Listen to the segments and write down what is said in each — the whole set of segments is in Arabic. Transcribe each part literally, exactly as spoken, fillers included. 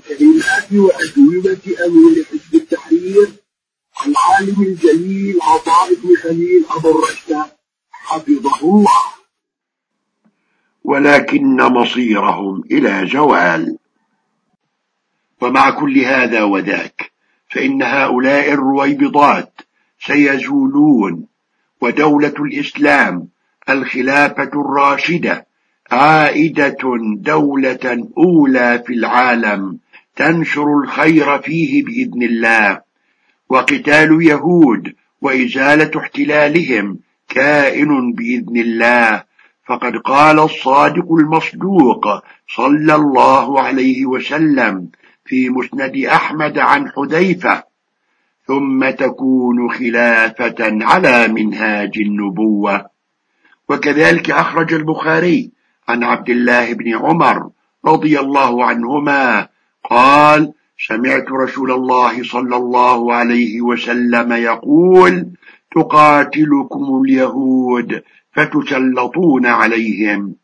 كلمات وأجوبة أمير حزب التحرير العالم الجليل عطاء بن خليل أبو الرشد حفظه الله. ولكن مصيرهم إلى زوال. ومع كل هذا وذاك فإن هؤلاء الرويبضات سيزولون، ودولة الإسلام الخلافة الراشدة عائدة دولة أولى في العالم تنشر الخير فيه بإذن الله، وقتال يهود وإزالة احتلالهم كائن بإذن الله. فقد قال الصادق المصدوق صلى الله عليه وسلم في مسند أحمد عن حذيفة: ثم تكون خلافة على منهاج النبوة. وكذلك أخرج البخاري عن عبد الله بن عمر رضي الله عنهما قال: سمعت رسول الله صلى الله عليه وسلم يقول: تقاتلكم اليهود فتسلطون عليهم.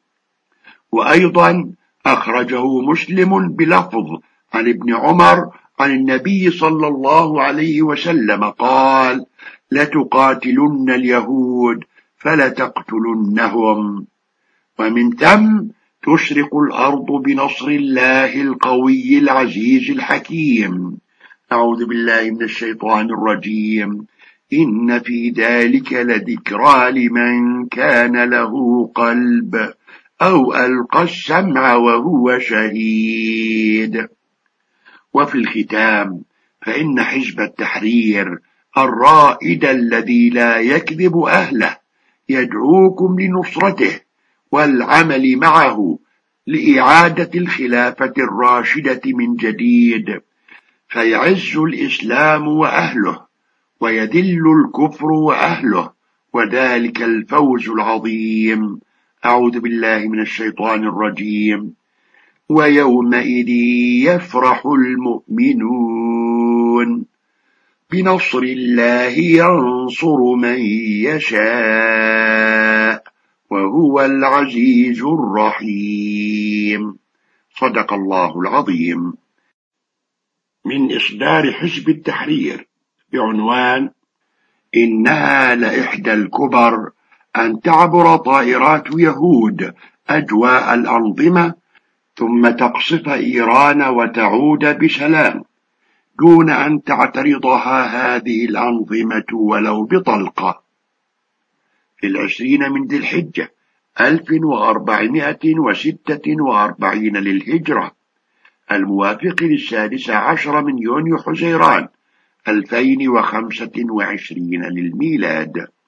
وأيضا أخرجه مسلم بلفظ عن ابن عمر عن النبي صلى الله عليه وسلم قال: لتقاتلن اليهود فلتقتلنهم. ومن ثم تشرق الأرض بنصر الله القوي العزيز الحكيم. أعوذ بالله من الشيطان الرجيم. إن في ذلك لذكرى لمن كان له قلب أو ألقى السمع وهو شهيد. وفي الختام فإن حزب التحرير الرائد الذي لا يكذب أهله يدعوكم لنصرته والعمل معه لإعادة الخلافة الراشدة من جديد، فيعز الإسلام وأهله ويذل الكفر وأهله، وذلك الفوز العظيم. أعوذ بالله من الشيطان الرجيم. ويومئذ يفرح المؤمنون بنصر الله ينصر من يشاء وهو العزيز الرحيم. صدق الله العظيم. من إصدار حزب التحرير بعنوان: إنها لإحدى الكبر أن تعبر طائرات يهود أجواء الأنظمة ثم تقصف إيران وتعود بسلام دون أن تعترضها هذه الأنظمة ولو بطلقة. في العشرين من ذي الحجة ألف وأربعمائة وستة وأربعين للهجرة، الموافق للسادس عشر من يونيو حزيران ألفين وخمسة وعشرين للميلاد.